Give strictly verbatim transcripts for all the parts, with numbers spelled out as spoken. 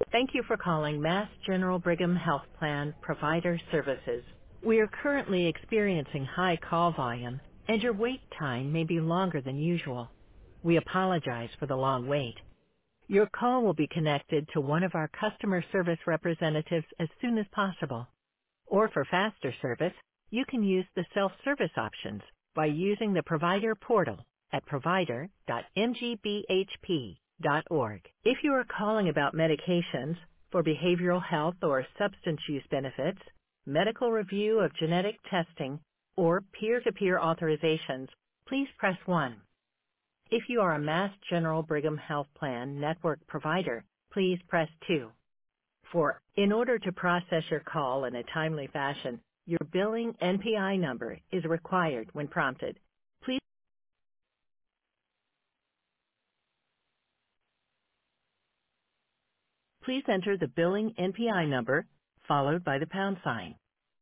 Thank you for calling Mass General Brigham Health Plan Provider Services. We are currently experiencing high call volume, and your wait time may be longer than usual. We apologize for the long wait. Your call will be connected to one of our customer service representatives as soon as possible. Or for faster service, you can use the self-service options by using the provider portal at provider dot m g b h p dot org. If you are calling about medications for behavioral health or substance use benefits, medical review of genetic testing, or peer-to-peer authorizations, please press one. If you are a Mass General Brigham Health Plan network provider, please press two. For in order to process your call in a timely fashion, your billing N P I number is required when prompted. Please please enter the billing N P I number followed by the pound sign.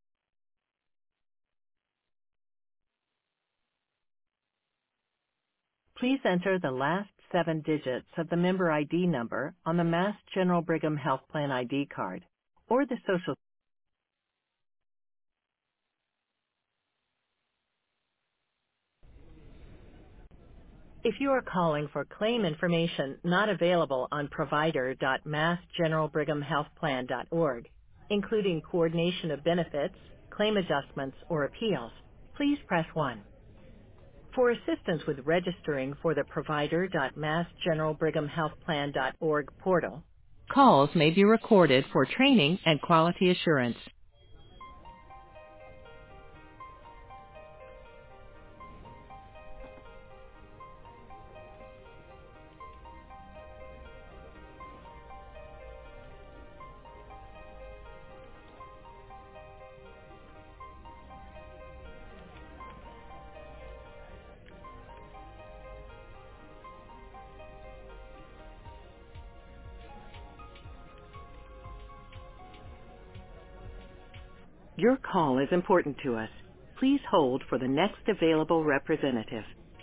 Please enter the last seven digits of the member I D number on the Mass General Brigham Health Plan I D card or the social. If you are calling for claim information not available on provider dot mass general brigham health plan dot org, including coordination of benefits, claim adjustments, or appeals, please press one. For assistance with registering for the provider dot mass general brigham health plan dot org portal, calls may be recorded for training and quality assurance. Your call is important to us. Please hold for the next available representative.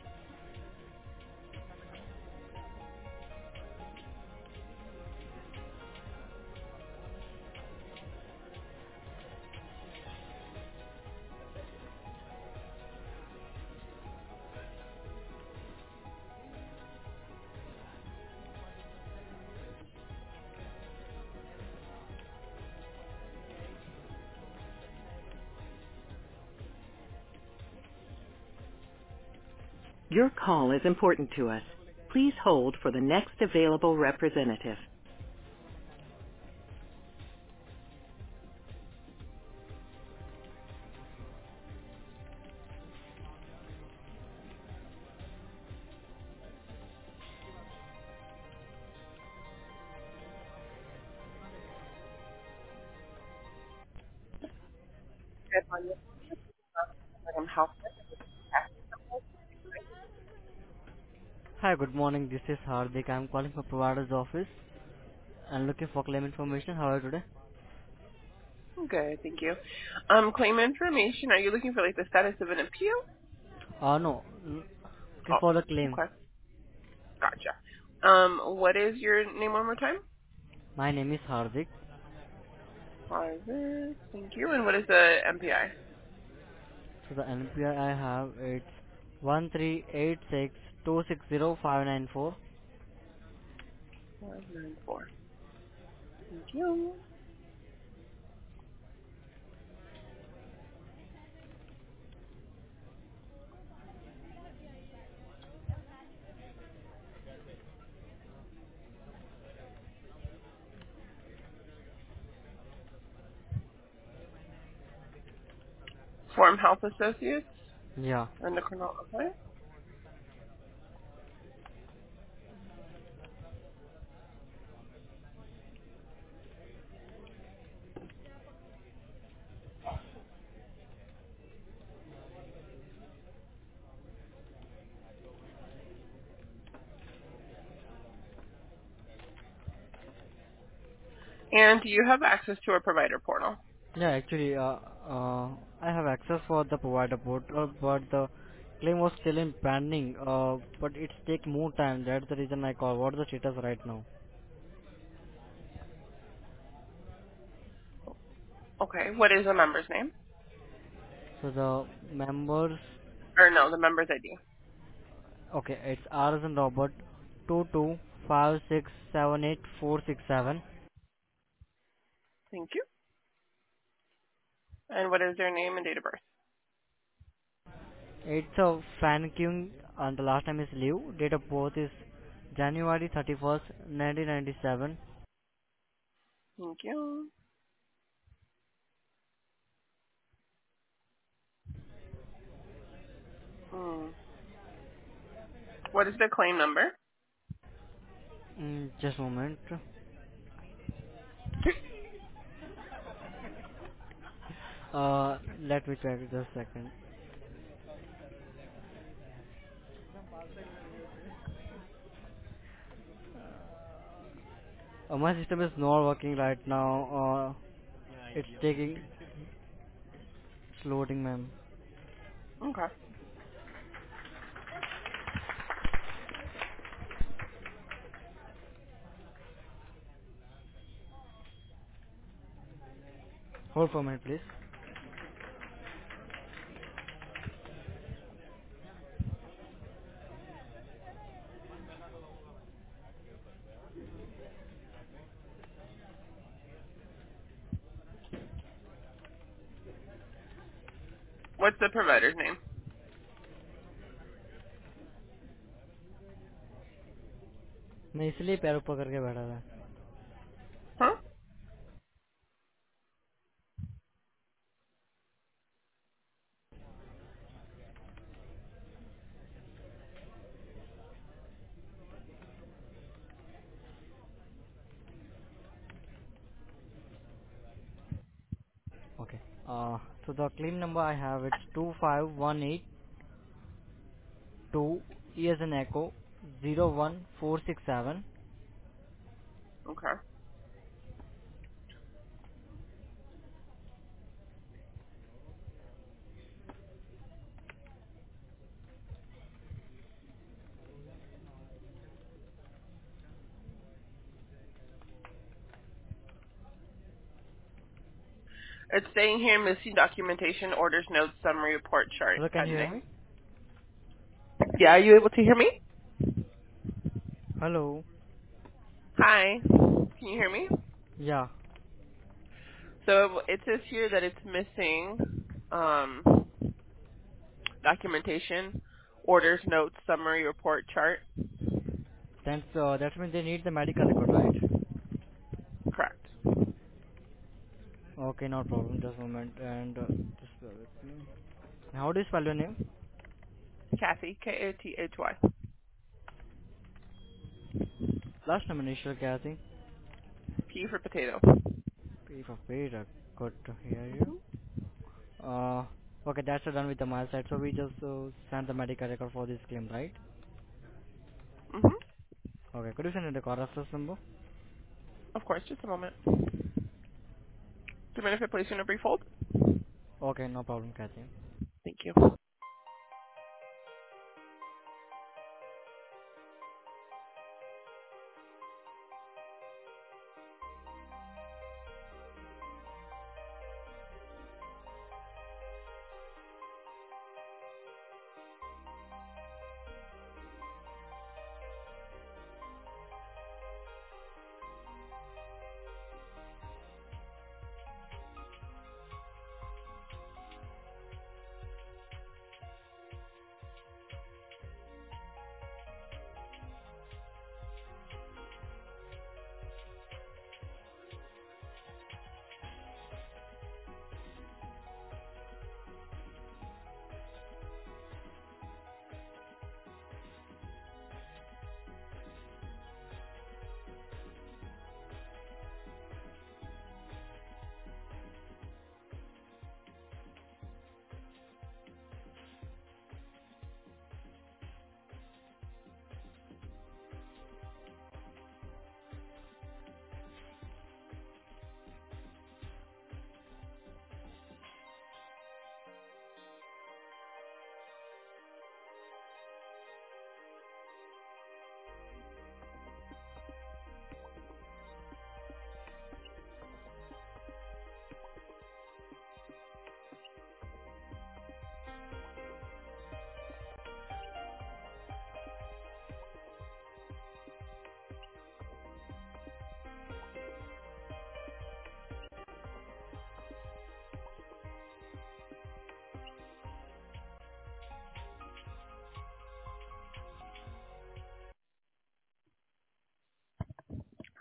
Your call is important to us. Please hold for the next available representative. Good morning. Um, Health. Hi, good morning. This is Hardik. I'm calling from provider's office and looking for claim information. How are you today? Good, thank you. Um, claim information. Are you looking for like the status of an appeal? Uh, no, n- looking for the Oh, claim. okay, gotcha. Um, what is your name one more time? My name is Hardik. Private. Thank you. And what is the M P I? So the N P R I have it's one three eight six two six zero five nine four. Five nine four. Thank you. Form Health Associates. Yeah. Endocrinology. Okay. And do you have access to a provider portal? Yeah, actually, uh, uh, I have access for the provider portal, but the claim was still in pending. Uh, but it's take more time. That's the reason I call. What is the status right now? Okay. What is the member's name? So the members, Or no, the member's I D. okay, it's R as in Robert, two two five six seven eight four six seven. Thank you. And what is their name and date of birth? It's a Fan Kyung and the last name is Liu. Date of birth is January thirty-first, nineteen ninety-seven. Thank you. Hmm. What is the claim number? Mm, just a moment. Uh, let me check just a second. Uh, my system is not working right now. Uh, it's taking, it's loading, ma'am. Okay. Hold for a minute, please. What's the provider's name? मैं इसलिए पैर ऊपर करके बैठा था. Huh? Okay. Uh, so the claim number I have it's two five one eight two E as in echo zero one four six seven. Okay. It's saying here missing documentation, orders, notes, summary, report, chart, Hello, can you hear pending. me? Yeah, are you able to hear me? Hello. Hi. Can you hear me? Yeah. So it says here that it's missing um, documentation, orders, notes, summary, report, chart. Then uh, that means they need the medical record, right? Correct. Okay, no problem. Just a moment. And uh, just bear with me. How do you spell your name? Kathy, K A T H Y. Last name initial क्या थी? P for potato. P for Peter. Good to hear you. Uh, okay, that's done with the mile side. So we just uh, send the medical record for this claim, right? Mm-hmm. Okay, could you send in the car reference number? Of course, just a moment. Do you mind if I place you in a brief hold? Okay, no problem, Kathy. Thank you.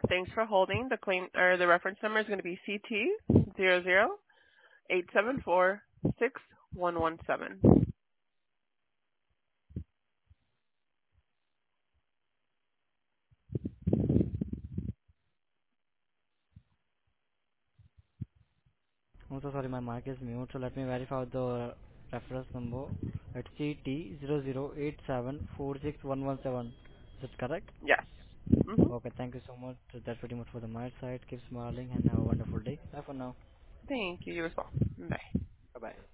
Thanks for holding. The claim or the reference number is going to be C T zero zero eight seven four six one one seven. I'm so sorry, my mic is mute, so let me verify the reference number. It's C T zero zero eight seven four six one one seven. Is it correct? Yes. Mm-hmm. Okay, thank you so much. That's pretty much for the my side. Keep smiling and have a wonderful day. Bye for now. Thank you. You as well. Bye. Bye bye.